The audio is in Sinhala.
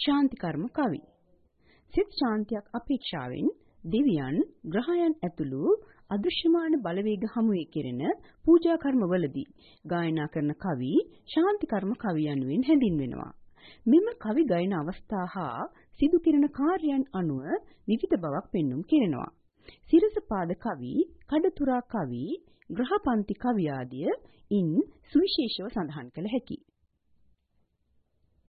ශාන්ති කර්ම කවි. සිත ශාන්තියක් අපේක්ෂාවෙන් දෙවියන්, ග්‍රහයන් ඇතුළු අදෘශ්‍යමාන බලවේග හමුවේ කෙරෙන පූජා කර්මවලදී ගායනා කරන කවි ශාන්ති කර්ම කවි යනුවෙන් හැඳින්වෙනවා. මෙම කවි ගායන අවස්ථා හා සිදු කෙරෙන කාර්යයන් අනුව විවිධ බවක් පෙන්눔 කෙරෙනවා. සිරසපාද කවි, කඩතුරා කවි, ග්‍රහපන්ති කවි ආදිය ඉන් සුවිශේෂව සඳහන් කළ හැකියි.